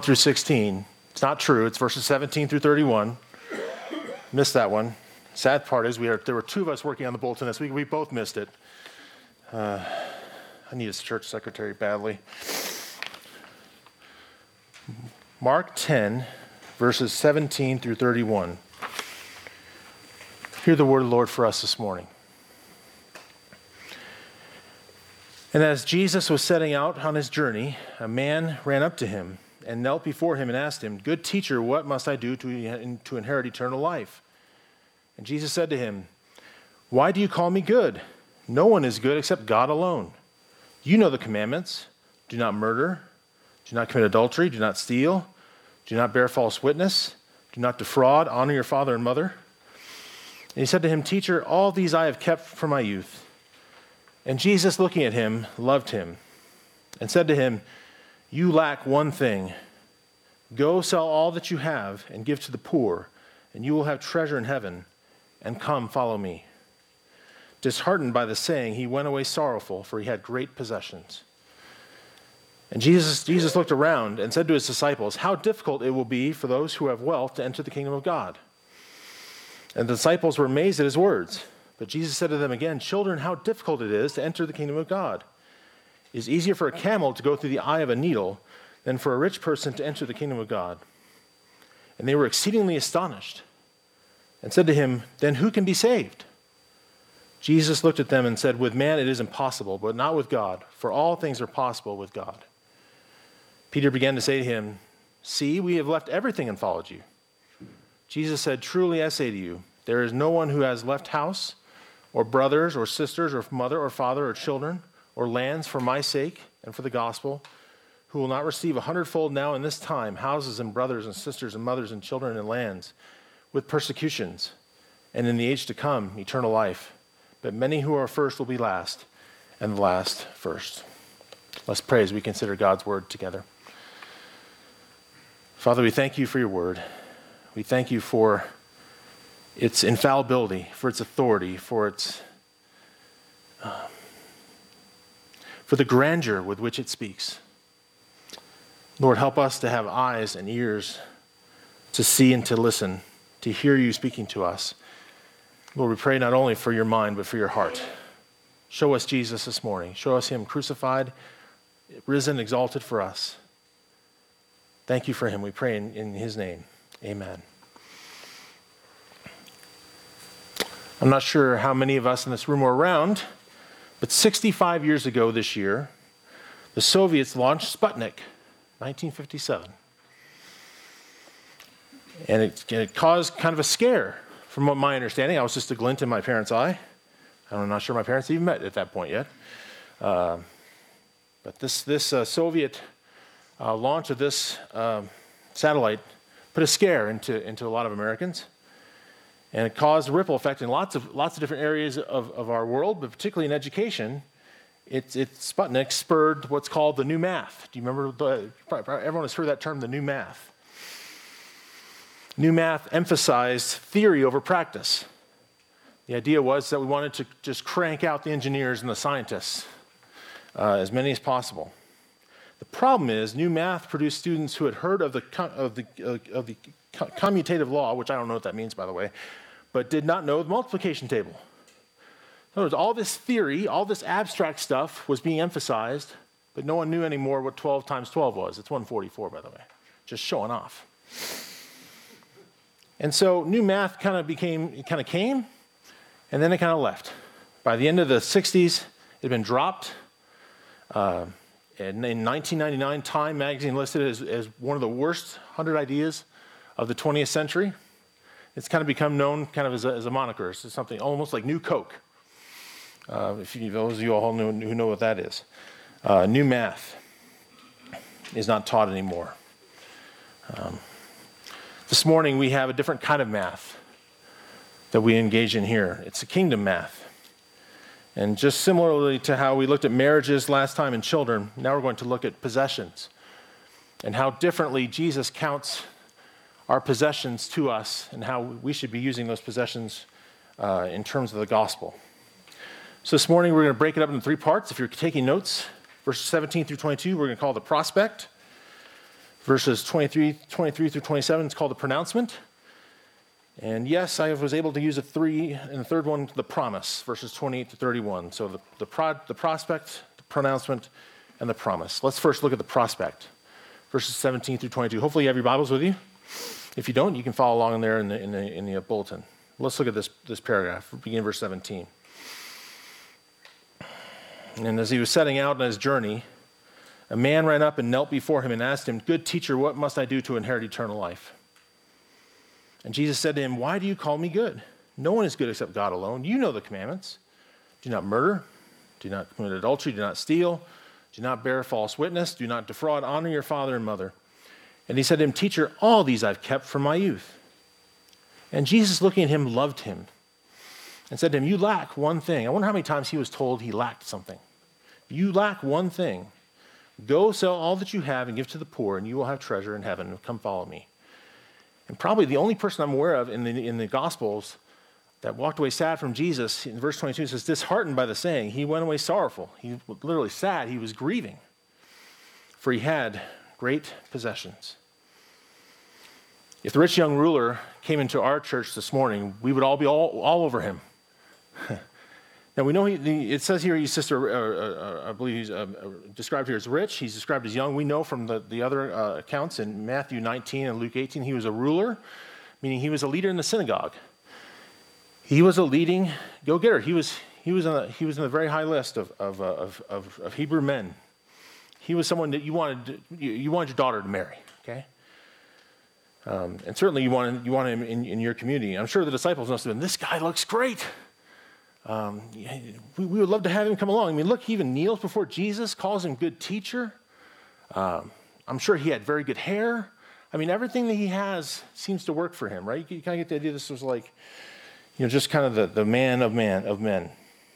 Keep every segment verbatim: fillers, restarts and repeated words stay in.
through sixteen. It's not true. It's verses seventeen through thirty-one. Missed that one. Sad part is we are, there were two of us working on the bulletin this week. We both missed it. Uh, I need a church secretary badly. Mark ten, verses seventeen through thirty-one. Hear the word of the Lord for us this morning. And as Jesus was setting out on his journey, a man ran up to him and knelt before him and asked him, "Good teacher, what must I do to, to inherit eternal life?" And Jesus said to him, "Why do you call me good? No one is good except God alone. You know the commandments. Do not murder. Do not commit adultery. Do not steal. Do not bear false witness. Do not defraud. Honor your father and mother." And he said to him, "Teacher, all these I have kept from my youth." And Jesus, looking at him, loved him and said to him, "You lack one thing. Go sell all that you have and give to the poor, and you will have treasure in heaven. And come, follow me." Disheartened by the saying, he went away sorrowful, for he had great possessions. And Jesus, Jesus looked around and said to his disciples, "How difficult it will be for those who have wealth to enter the kingdom of God." And the disciples were amazed at his words. But Jesus said to them again, "Children, how difficult it is to enter the kingdom of God. It is easier for a camel to go through the eye of a needle than for a rich person to enter the kingdom of God." And they were exceedingly astonished and said to him, "Then who can be saved?" Jesus looked at them and said, "With man it is impossible, but not with God, for all things are possible with God." Peter began to say to him, "See, we have left everything and followed you." Jesus said, "Truly I say to you, there is no one who has left house or brothers or sisters or mother or father or children or lands for my sake and for the gospel, who will not receive a hundredfold now in this time, houses and brothers and sisters and mothers and children and lands, with persecutions, and in the age to come, eternal life. But many who are first will be last, and the last first." Let's pray as we consider God's word together. Father, we thank you for your word. We thank you for its infallibility, for its authority, for its uh, for the grandeur with which it speaks. Lord, help us to have eyes and ears to see and to listen, to hear you speaking to us. Lord, we pray not only for your mind, but for your heart. Show us Jesus this morning. Show us him crucified, risen, exalted for us. Thank you for him. We pray in, in his name. Amen. I'm not sure how many of us in this room were around, but sixty-five years ago this year, the Soviets launched Sputnik, nineteen fifty-seven. And it, it caused kind of a scare, from what my understanding. I was just a glint in my parents' eye. I'm not sure my parents even met at that point yet. Uh, but this, this uh, Soviet uh, launch of this uh, satellite put a scare into, into a lot of Americans. And it caused a ripple effect in lots of lots of different areas of, of our world, but particularly in education. It, it, Sputnik spurred what's called the new math. Do you remember? The, everyone has heard that term, the new math. New math emphasized theory over practice. The idea was that we wanted to just crank out the engineers and the scientists, uh, as many as possible. The problem is, new math produced students who had heard of the of the uh, of the commutative law, which I don't know what that means, by the way, but did not know the multiplication table. In other words, all this theory, all this abstract stuff was being emphasized, but no one knew anymore what twelve times twelve was. It's one hundred forty-four, by the way. Just showing off. And so new math kind of became, it kind of came, and then it kind of left. By the end of the sixties, it had been dropped. Uh, and in nineteen ninety-nine, Time magazine listed it as, as one of the worst one hundred ideas of the twentieth century. It's kind of become known kind of as a, as a moniker. It's something almost like New Coke. Uh, if you, those of you all know, who know what that is. Uh, new math is not taught anymore. Um, this morning we have a different kind of math that we engage in here. It's a kingdom math. And just similarly to how we looked at marriages last time and children, now we're going to look at possessions and how differently Jesus counts our possessions to us and how we should be using those possessions uh, in terms of the gospel. So this morning we're going to break it up into three parts. If you're taking notes, verses seventeen through twenty-two, we're going to call the prospect. Verses twenty-three, twenty-three through twenty-seven is called the pronouncement. And yes, I was able to use a three, and the third one, the promise, verses twenty-eight to thirty-one. So the, the, pro, the prospect, the pronouncement, and the promise. Let's first look at the prospect, verses seventeen through twenty-two. Hopefully you have your Bibles with you. If you don't, you can follow along in there in the, in the, in the bulletin. Let's look at this, this paragraph, beginning verse seventeen. And as he was setting out on his journey, a man ran up and knelt before him and asked him, "Good teacher, what must I do to inherit eternal life?" And Jesus said to him, "Why do you call me good? No one is good except God alone. You know the commandments. Do not murder. Do not commit adultery. Do not steal. Do not bear false witness. Do not defraud. Honor your father and mother." And he said to him, "Teacher, all these I've kept from my youth." And Jesus, looking at him, loved him and said to him, "You lack one thing." I wonder how many times he was told he lacked something. "You lack one thing. Go sell all that you have and give to the poor, and you will have treasure in heaven. Come follow me." And probably the only person I'm aware of in the, in the Gospels that walked away sad from Jesus, in verse twenty-two, it says, disheartened by the saying, he went away sorrowful. He was literally sad. He was grieving, for he had great possessions. If the rich young ruler came into our church this morning, we would all be all, all over him. Now, we know he, the, it says here he's sister, uh, uh, I believe he's uh, described here as rich. He's described as young. We know from the, the other uh, accounts in Matthew nineteen and Luke eighteen, he was a ruler, meaning he was a leader in the synagogue. He was a leading go-getter. He was, he was, on a, he was in the very high list of, of, uh, of, of, of Hebrew men. He was someone that you wanted, to, you, you wanted your daughter to marry, okay? Um, and certainly you wanted, you wanted him in, in your community. I'm sure the disciples must have been, "This guy looks great. Um, we, we would love to have him come along." I mean, look, he even kneels before Jesus, calls him good teacher. Um, I'm sure he had very good hair. I mean, everything that he has seems to work for him, right? You, you kind of get the idea this was like, you know, just kind of the, the man of man of men.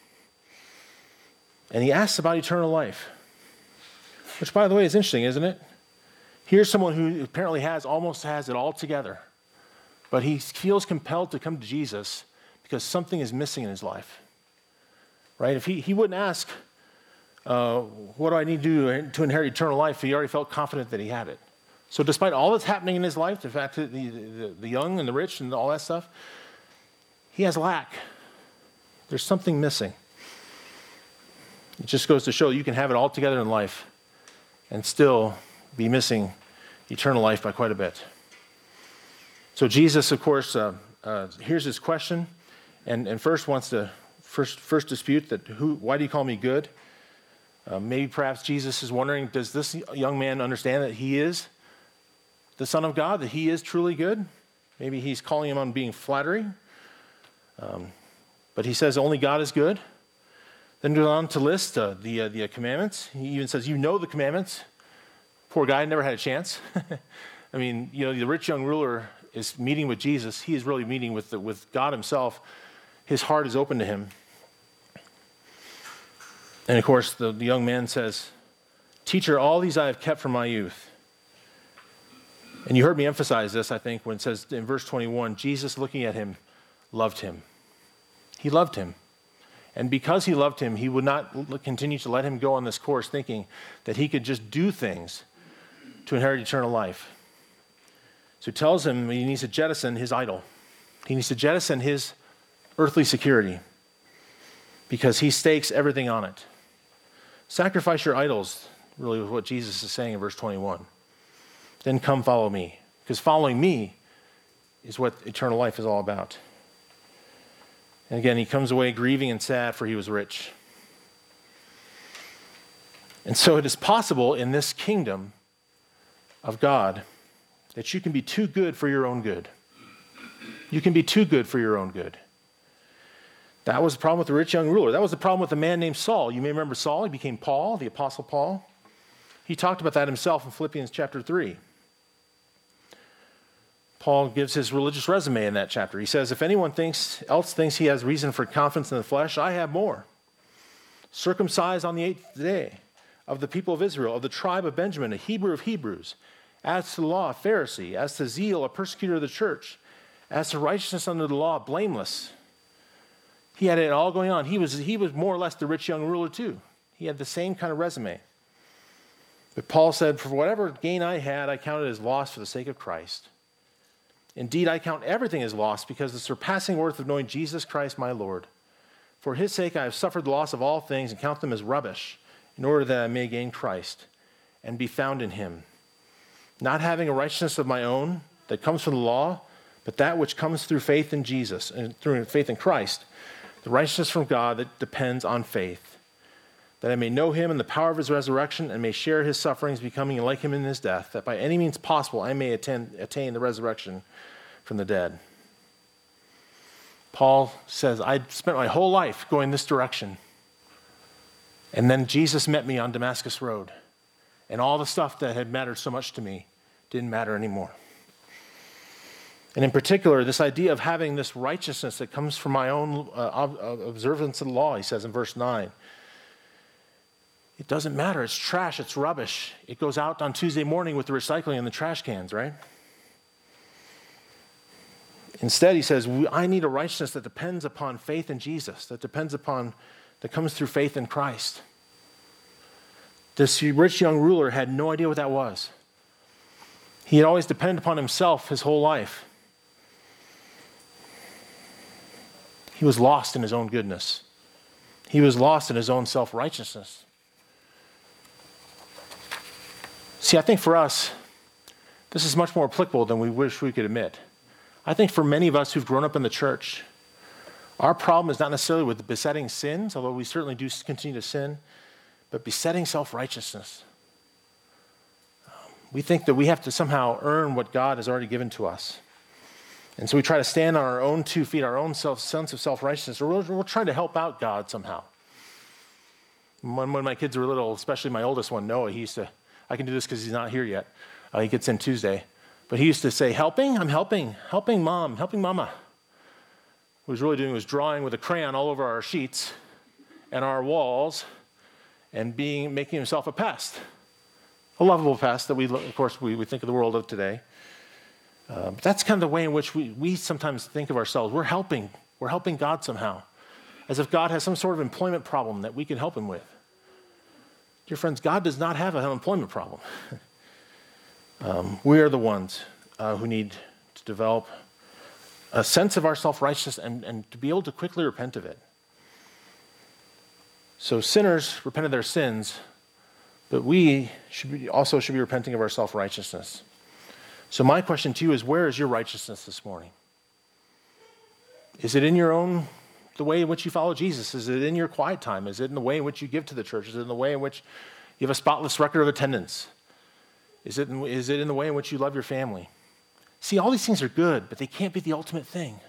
And he asks about eternal life, which, by the way, is interesting, isn't it? Here's someone who apparently has almost has it all together, but he feels compelled to come to Jesus because something is missing in his life, right? If he, he wouldn't ask, uh, what do I need to do to inherit eternal life? He already felt confident that he had it. So despite all that's happening in his life, the fact that the, the, the young and the rich and all that stuff, he has lack. There's something missing. It just goes to show you can have it all together in life and still be missing eternal life by quite a bit. So Jesus, of course, uh, uh, here's his question. And, and first wants to first first dispute that who why do you call me good? Uh, maybe perhaps Jesus is wondering, does this young man understand that he is the Son of God, that he is truly good? Maybe he's calling him on being flattery. Um, but he says only God is good. Then goes on to list uh, the uh, the uh, commandments. He even says, you know the commandments. Poor guy never had a chance. I mean, you know, the rich young ruler is meeting with Jesus. He is really meeting with the, with God himself. His heart is open to him. And of course, the, the young man says, "Teacher, all these I have kept from my youth." And you heard me emphasize this, I think, when it says in verse twenty-one, Jesus, looking at him, loved him. He loved him. And because he loved him, he would not continue to let him go on this course thinking that he could just do things to inherit eternal life. So he tells him he needs to jettison his idol. He needs to jettison his earthly security because he stakes everything on it. Sacrifice your idols, really what Jesus is saying in verse twenty-one. Then come follow me, because following me is what eternal life is all about. And again, he comes away grieving and sad, for he was rich. And so it is possible in this kingdom of God that you can be too good for your own good. You can be too good for your own good. That was the problem with the rich young ruler. That was the problem with a man named Saul. You may remember Saul. He became Paul, the Apostle Paul. He talked about that himself in Philippians chapter three. Paul gives his religious resume in that chapter. He says, if anyone thinks else thinks he has reason for confidence in the flesh, I have more. Circumcised on the eighth day, of the people of Israel, of the tribe of Benjamin, a Hebrew of Hebrews, as to the law, a Pharisee, as to zeal, a persecutor of the church, as to righteousness under the law, blameless. He had it all going on. He was, he was more or less the rich young ruler too. He had the same kind of resume. But Paul said, for whatever gain I had, I counted as loss for the sake of Christ. Indeed, I count everything as loss because of the surpassing worth of knowing Jesus Christ my Lord. For his sake I have suffered the loss of all things and count them as rubbish, in order that I may gain Christ and be found in him, not having a righteousness of my own that comes from the law, but that which comes through faith in Jesus, and through faith in Christ, the righteousness from God that depends on faith, that I may know him and the power of his resurrection and may share his sufferings, becoming like him in his death, that by any means possible I may attain, attain the resurrection from the dead. Paul says, I spent my whole life going this direction. And then Jesus met me on Damascus Road. And all the stuff that had mattered so much to me didn't matter anymore. And in particular, this idea of having this righteousness that comes from my own uh, observance of the law, he says in verse nine. It doesn't matter. It's trash. It's rubbish. It goes out on Tuesday morning with the recycling and the trash cans, right? Instead, he says, I need a righteousness that depends upon faith in Jesus, that depends upon, that comes through faith in Christ. This rich young ruler had no idea what that was. He had always depended upon himself his whole life. He was lost in his own goodness. He was lost in his own self-righteousness. See, I think for us, this is much more applicable than we wish we could admit. I think for many of us who've grown up in the church, our problem is not necessarily with the besetting sins, although we certainly do continue to sin, but besetting self-righteousness. Um, we think that we have to somehow earn what God has already given to us. And so we try to stand on our own two feet, our own self, sense of self-righteousness, or we'll, we'll try to help out God somehow. When, when my kids were little, especially my oldest one, Noah, he used to, I can do this because he's not here yet. Uh, he gets in Tuesday. But he used to say, helping? I'm helping. Helping mom. Helping mama. What he was really doing was drawing with a crayon all over our sheets and our walls and being making himself a pest. A lovable pest that we, of course, we, we think of the world of today. Uh, but that's kind of the way in which we, we sometimes think of ourselves. We're helping. We're helping God somehow. As if God has some sort of employment problem that we can help him with. Dear friends, God does not have an unemployment problem. Um, we are the ones uh, who need to develop a sense of our self-righteousness and, and to be able to quickly repent of it. So sinners repent of their sins, but we should be, also should be repenting of our self-righteousness. So my question to you is, where is your righteousness this morning? Is it in your own, the way in which you follow Jesus? Is it in your quiet time? Is it in the way in which you give to the church? Is it in the way in which you have a spotless record of attendance? Is it, in, is it in the way in which you love your family? See, all these things are good, but they can't be the ultimate thing.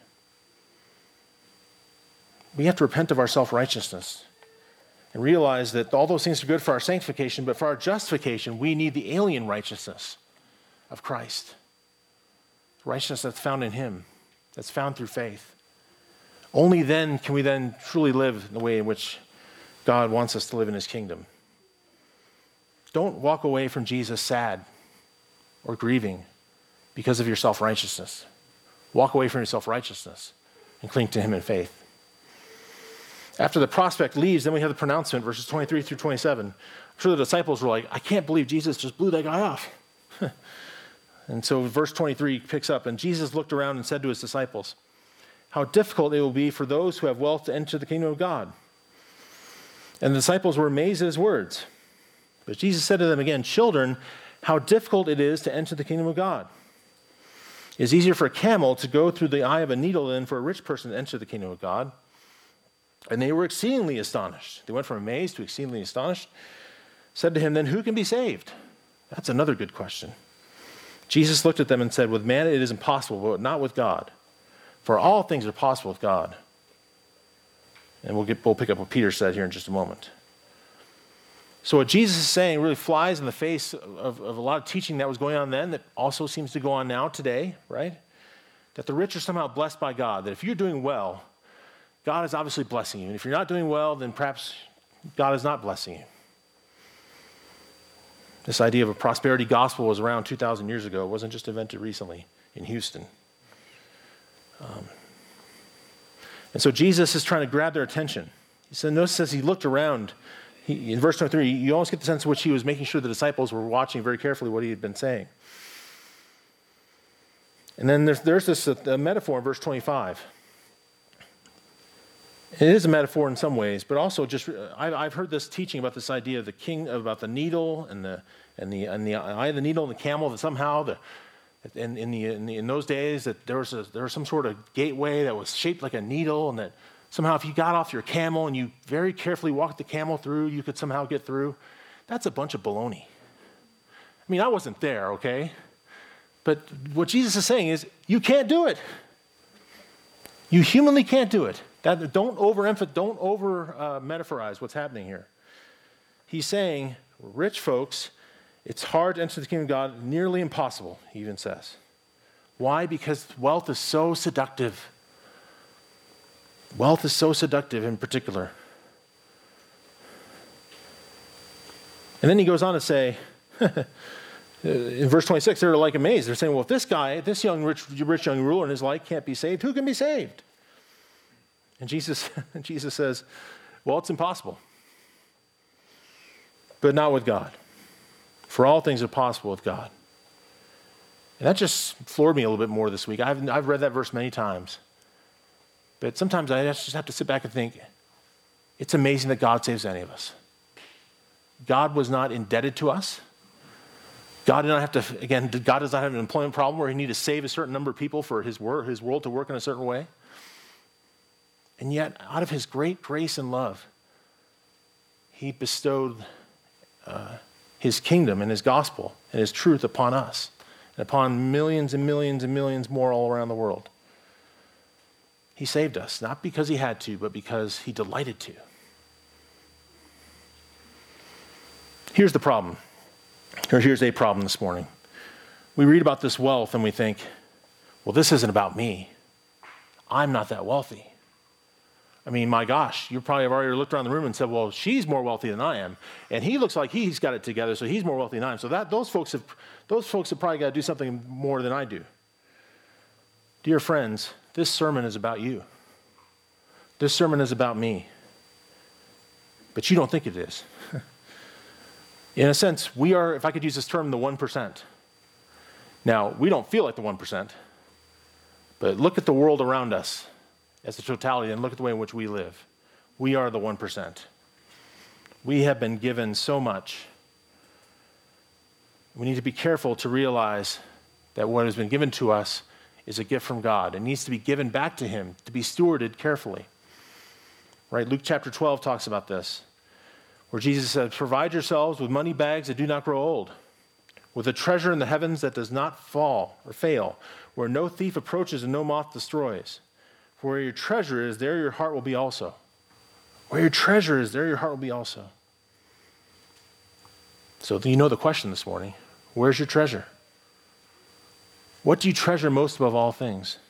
We have to repent of our self-righteousness and realize that all those things are good for our sanctification, but for our justification, we need the alien righteousness of Christ. The righteousness that's found in him, that's found through faith. Only then can we then truly live in the way in which God wants us to live in his kingdom. Don't walk away from Jesus sad or grieving because of your self-righteousness. Walk away from your self-righteousness and cling to him in faith. After the prospect leaves, then we have the pronouncement, verses twenty-three through twenty-seven. I'm sure the disciples were like, I can't believe Jesus just blew that guy off. And so verse twenty-three picks up, and Jesus looked around and said to his disciples, how difficult it will be for those who have wealth to enter the kingdom of God. And the disciples were amazed at his words. But Jesus said to them again, children, how difficult it is to enter the kingdom of God. It is easier for a camel to go through the eye of a needle than for a rich person to enter the kingdom of God. And they were exceedingly astonished. They went from amazed to exceedingly astonished. Said to him, then who can be saved? That's another good question. Jesus looked at them and said, with man it is impossible, but not with God. For all things are possible with God. And we'll, get, we'll pick up what Peter said here in just a moment. So what Jesus is saying really flies in the face of, of a lot of teaching that was going on then that also seems to go on now today, right? That the rich are somehow blessed by God. That if you're doing well, God is obviously blessing you. And if you're not doing well, then perhaps God is not blessing you. This idea of a prosperity gospel was around two thousand years ago. It wasn't just invented recently in Houston. Um, and so Jesus is trying to grab their attention. He said, notice as he looked around, He, in verse twenty-three, you almost get the sense in which he was making sure the disciples were watching very carefully what he had been saying. And then there's, there's this uh, metaphor in verse twenty-five. It is a metaphor in some ways, but also just I've, I've heard this teaching about this idea of the king, about the needle and the and the and the eye of the needle and the camel, that somehow the in in the in, the, in those days that there was a, there was some sort of gateway that was shaped like a needle, and that somehow if you got off your camel and you very carefully walked the camel through, you could somehow get through. That's a bunch of baloney. I mean, I wasn't there, okay? But what Jesus is saying is, you can't do it. You humanly can't do it. That, don't overemphasize, don't over uh, metaphorize what's happening here. He's saying, rich folks, it's hard to enter the kingdom of God, nearly impossible, he even says. Why? Because wealth is so seductive. Wealth is so seductive in particular. And then he goes on to say, in verse twenty-six, they're like amazed. They're saying, well, if this guy, this young rich, rich young ruler and his like can't be saved, who can be saved? And Jesus, Jesus says, well, it's impossible. But not with God. For all things are possible with God. And that just floored me a little bit more this week. I've, I've read that verse many times. But sometimes I just have to sit back and think, it's amazing that God saves any of us. God was not indebted to us. God did not have to, again, God does not have an employment problem where he needed to save a certain number of people for his, wor- his world to work in a certain way. And yet, out of his great grace and love, he bestowed uh, his kingdom and his gospel and his truth upon us and upon millions and millions and millions more all around the world. He saved us, not because he had to, but because he delighted to. Here's the problem. Or here's a problem this morning. We read about this wealth and we think, well, this isn't about me. I'm not that wealthy. I mean, my gosh, you probably have already looked around the room and said, well, she's more wealthy than I am. And he looks like he's got it together, so he's more wealthy than I am. So that those folks have those folks have probably got to do something more than I do. Dear friends, this sermon is about you. This sermon is about me. But you don't think it is. In a sense, we are, if I could use this term, the one percent. Now, we don't feel like the one percent, but look at the world around us as a totality and look at the way in which we live. We are the one percent. We have been given so much. We need to be careful to realize that what has been given to us is a gift from God. It needs to be given back to him, to be stewarded carefully. Right? Luke chapter twelve talks about this, where Jesus said, provide yourselves with money bags that do not grow old, with a treasure in the heavens that does not fall or fail, where no thief approaches and no moth destroys. For where your treasure is, there your heart will be also. Where your treasure is, there your heart will be also. So you know the question this morning. Where's your treasure? What do you treasure most above all things?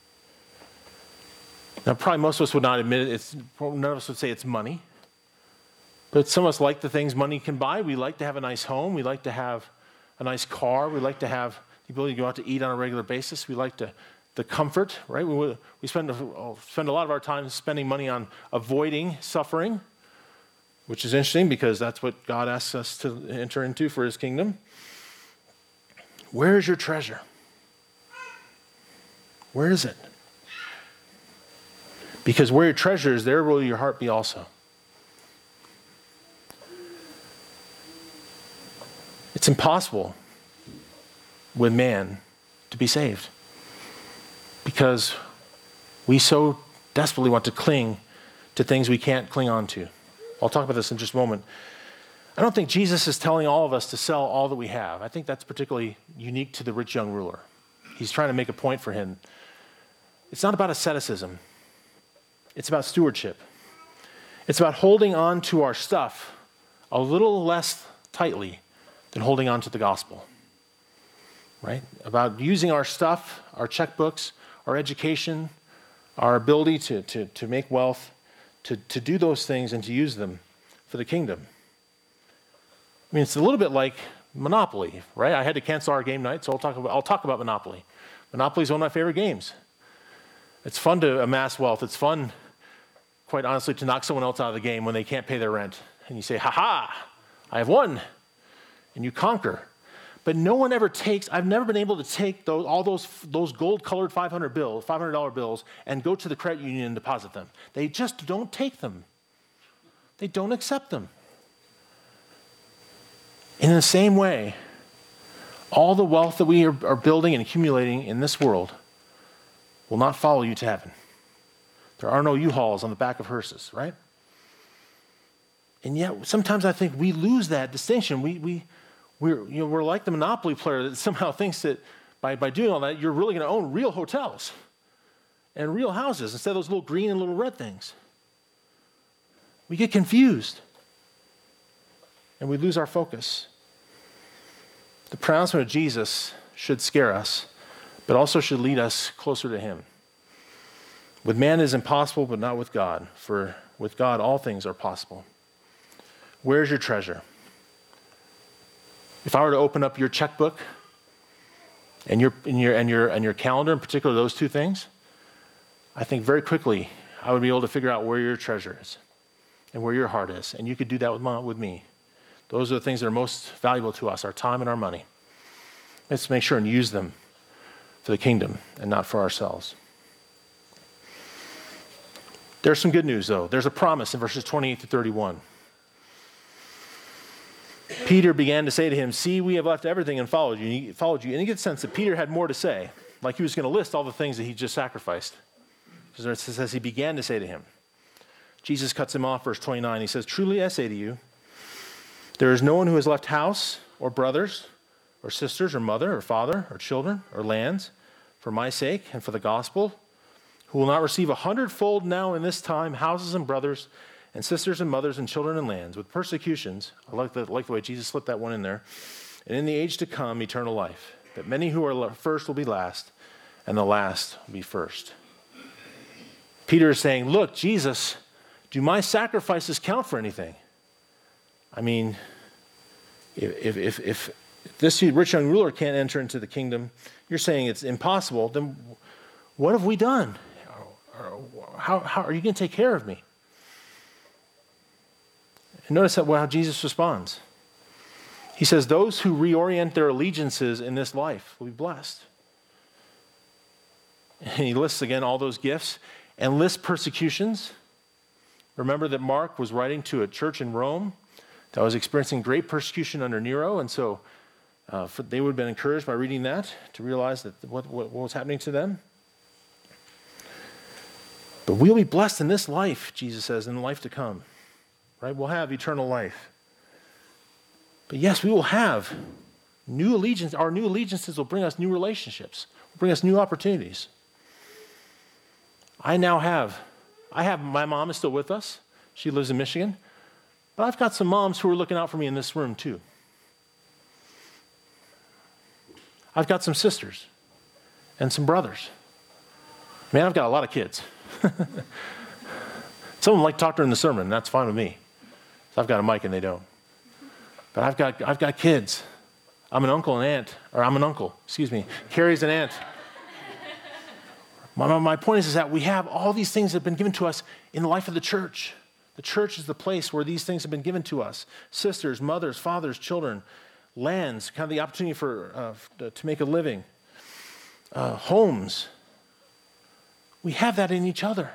Now, probably most of us would not admit it. It's, none of us would say it's money. But some of us like the things money can buy. We like to have a nice home. We like to have a nice car. We like to have the ability to go out to eat on a regular basis. We like to the comfort, right? We, we spend, a, spend a lot of our time spending money on avoiding suffering, which is interesting because that's what God asks us to enter into for his kingdom. Where is your treasure? Where is it? Because where your treasure is, there will your heart be also. It's impossible with man to be saved because we so desperately want to cling to things we can't cling on to. I'll talk about this in just a moment. I don't think Jesus is telling all of us to sell all that we have. I think that's particularly unique to the rich young ruler. He's trying to make a point for him. It's not about asceticism. It's about stewardship. It's about holding on to our stuff a little less tightly than holding on to the gospel, right? About using our stuff, our checkbooks, our education, our ability to, to, to make wealth, to, to do those things and to use them for the kingdom. I mean, it's a little bit like Monopoly, right? I had to cancel our game night, so I'll talk about, I'll talk about Monopoly. Monopoly is one of my favorite games. It's fun to amass wealth. It's fun, quite honestly, to knock someone else out of the game when they can't pay their rent And you say, ha ha, I have won. And you conquer. But no one ever takes, I've never been able to take those, all those, those gold-colored five hundred bills, five hundred dollar bills and go to the credit union and deposit them. They just don't take them. They don't accept them. In the same way, all the wealth that we are, are building and accumulating in this world will not follow you to heaven. There are no U-Hauls on the back of hearses, right? And yet, sometimes I think we lose that distinction. We, we, we're, you know, we're like the Monopoly player that somehow thinks that by, by doing all that, you're really going to own real hotels and real houses instead of those little green and little red things. We get confused, and we lose our focus. The pronouncement of Jesus should scare us, but also should lead us closer to him. With man it is impossible, but not with God, for with God all things are possible. Where's your treasure? If I were to open up your checkbook and your, and your, and your, and your calendar, in particular those two things, I think very quickly I would be able to figure out where your treasure is and where your heart is. And you could do that with, my, with me. Those are the things that are most valuable to us, our time and our money. Let's make sure and use them for the kingdom and not for ourselves. There's some good news, though. There's a promise in verses twenty-eight to thirty-one. Peter began to say to him, see, we have left everything and followed you. And he followed you. And you get the sense that Peter had more to say, like he was going to list all the things that he just sacrificed. Because it says he began to say to him. Jesus cuts him off, verse twenty-nine. He says, truly I say to you, there is no one who has left house or brothers or sisters or mother or father or children or lands for my sake and for the gospel, who will not receive a hundredfold now in this time houses and brothers and sisters and mothers and children and lands with persecutions. I like the, like the way Jesus slipped that one in there. And in the age to come, eternal life. But many who are first will be last, and the last will be first. Peter is saying, look, Jesus, do my sacrifices count for anything? I mean, if, if, if this rich young ruler can't enter into the kingdom, you're saying it's impossible, then what have we done? How, how are you going to take care of me? And notice that how Jesus responds. He says, those who reorient their allegiances in this life will be blessed. And he lists again all those gifts and lists persecutions. Remember that Mark was writing to a church in Rome that was experiencing great persecution under Nero, and so uh, for, they would have been encouraged by reading that to realize that what, what, what was happening to them. But we'll be blessed in this life, Jesus says, in the life to come. Right? We'll have eternal life. But yes, we will have new allegiance. Our new allegiances will bring us new relationships, will bring us new opportunities. I now have, I have, my mom is still with us. She lives in Michigan. But I've got some moms who are looking out for me in this room too. I've got some sisters and some brothers. Man, I've got a lot of kids. Some of them like to talk during the sermon, and that's fine with me. So I've got a mic and they don't. But I've got I've got kids. I'm an uncle and aunt, or I'm an uncle, excuse me. Carrie's an aunt. My, my point is, is that we have all these things that have been given to us in the life of the church. The church is the place where these things have been given to us. Sisters, mothers, fathers, children, lands, kind of the opportunity for uh, to make a living, uh, homes. We have that in each other.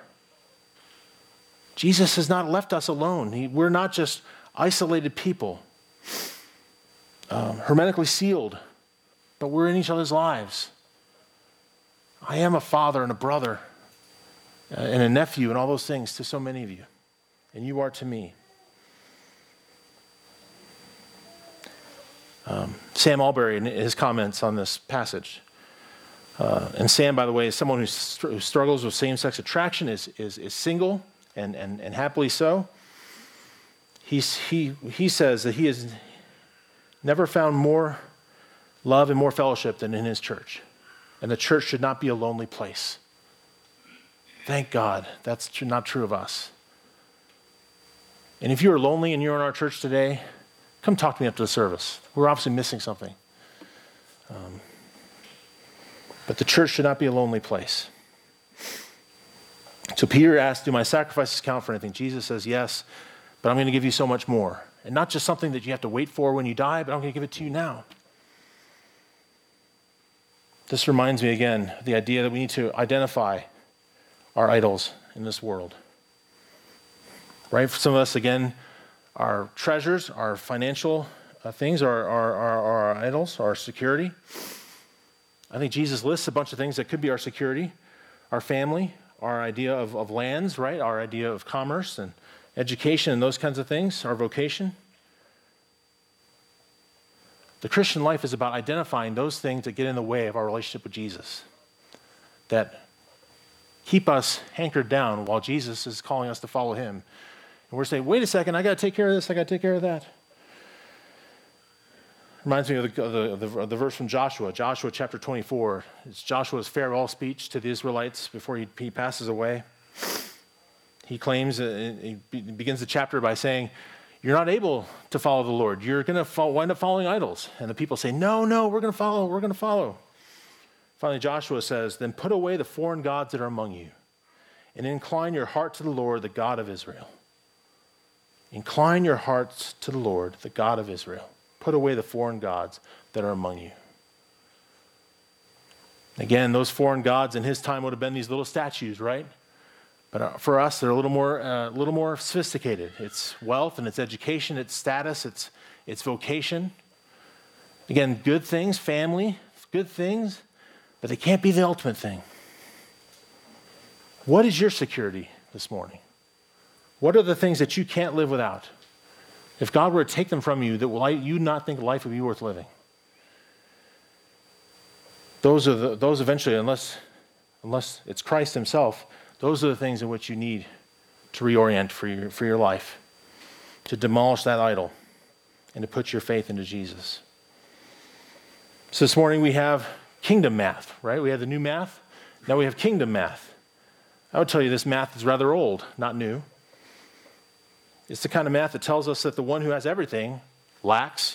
Jesus has not left us alone. He, we're not just isolated people, um, hermetically sealed, but we're in each other's lives. I am a father and a brother uh, and a nephew and all those things to so many of you, and you are to me. Um, Sam Albury, in his comments on this passage, uh, and Sam, by the way, is someone who, str- who struggles with same-sex attraction, is, is, is single, and, and, and happily so. He's, he, he says that he has never found more love and more fellowship than in his church. And the church should not be a lonely place. Thank God that's tr- not true of us. And if you're lonely and you're in our church today, come talk to me after the service. We're obviously missing something. Um, but the church should not be a lonely place. So Peter asked, do my sacrifices count for anything? Jesus says, yes. but I'm going to give you so much more. And not just something that you have to wait for when you die, but I'm going to give it to you now. This reminds me again of the idea that we need to identify our idols in this world. Right? For some of us, again, our treasures, our financial uh, things are, are, are, are our idols, our security. I think Jesus lists a bunch of things that could be our security, our family, our idea of, of lands, right? Our idea of commerce and education and those kinds of things, our vocation. The Christian life is about identifying those things that get in the way of our relationship with Jesus, that keep us hankered down while Jesus is calling us to follow him. And we're saying, wait a second, I got to take care of this, I got to take care of that. Reminds me of the, of the, of the, of the verse from Joshua, Joshua chapter twenty-four. It's Joshua's farewell speech to the Israelites before he, he passes away. He claims, uh, he begins the chapter by saying, you're not able to follow the Lord. You're going to wind up following idols. And the people say, no, no, we're going to follow, we're going to follow. Finally, Joshua says, then put away the foreign gods that are among you and incline your heart to the Lord, the God of Israel. Incline your hearts to the Lord, the God of Israel. Put away the foreign gods that are among you. Again, those foreign gods in his time would have been these little statues, right? But for us, they're a little more, uh, a little more sophisticated. It's wealth and it's education, it's status, it's, it's vocation. Again, good things, family, good things, but they can't be the ultimate thing. What is your security this morning? What are the things that you can't live without? If God were to take them from you, that will you not think life would be worth living? Those are the, those eventually, unless, unless it's Christ himself, those are the things in which you need to reorient for your, for your life, to demolish that idol and to put your faith into Jesus. So this morning we have kingdom math, right? We have the new math. Now we have kingdom math. I would tell you this math is rather old, not new. It's the kind of math that tells us that the one who has everything lacks.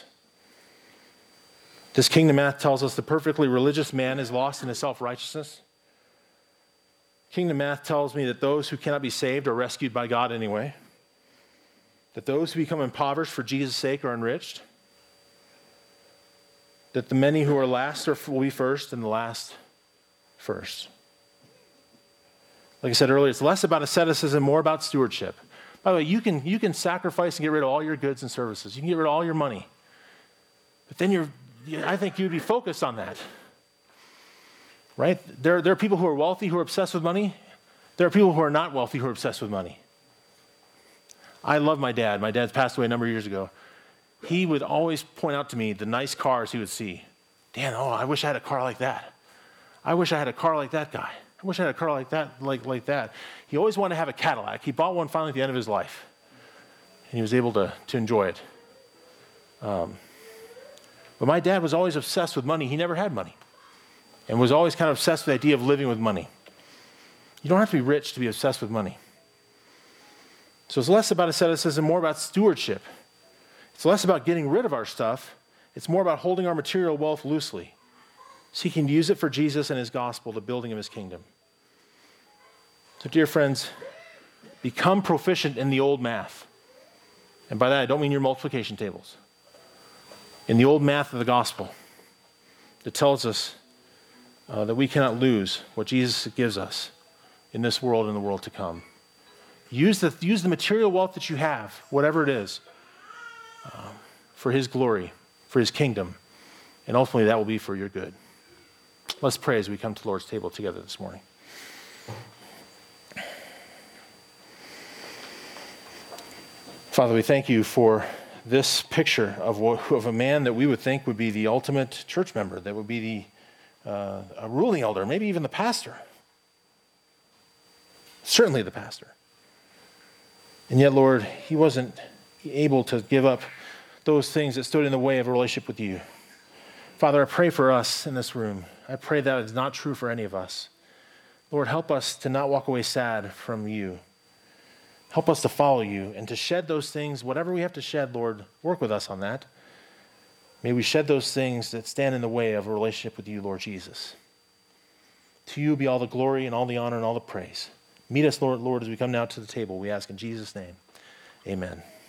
This kingdom math tells us the perfectly religious man is lost in his self-righteousness. Kingdom math tells me that those who cannot be saved are rescued by God anyway. That those who become impoverished for Jesus' sake are enriched. That the many who are last are, will be first and the last first. Like I said earlier, it's less about asceticism, more about stewardship. By the way, you can, you can sacrifice and get rid of all your goods and services. You can get rid of all your money. But then you're, I think you'd be focused on that. Right? There, there are people who are wealthy who are obsessed with money. There are people who are not wealthy who are obsessed with money. I love my dad. My dad's passed away a number of years ago. He would always point out to me the nice cars he would see. Dan, oh, I wish I had a car like that. I wish I had a car like that guy. I wish I had a car like that, like, like that. He always wanted to have a Cadillac. He bought one finally at the end of his life. And he was able to, to enjoy it. Um, but my dad was always obsessed with money. He never had money. And was always kind of obsessed with the idea of living with money. You don't have to be rich to be obsessed with money. So it's less about asceticism, more about stewardship. It's less about getting rid of our stuff. It's more about holding our material wealth loosely, seeking to use it for Jesus and his gospel, the building of his kingdom. So dear friends, become proficient in the old math. And by that, I don't mean your multiplication tables. In the old math of the gospel that tells us uh, that we cannot lose what Jesus gives us in this world and the world to come. Use the, use the material wealth that you have, whatever it is, uh, for his glory, for his kingdom, and ultimately that will be for your good. Let's pray as we come to the Lord's table together this morning. Father, we thank you for this picture of, of a man that we would think would be the ultimate church member, that would be the uh, a ruling elder, maybe even the pastor. Certainly the pastor. And yet, Lord, he wasn't able to give up those things that stood in the way of a relationship with you. Father, I pray for us in this room. I pray that is not true for any of us. Lord, help us to not walk away sad from you. Help us to follow you and to shed those things, whatever we have to shed, Lord, work with us on that. May we shed those things that stand in the way of a relationship with you, Lord Jesus. To you be all the glory and all the honor and all the praise. Meet us, Lord, Lord, as we come now to the table. We ask in Jesus' name. Amen.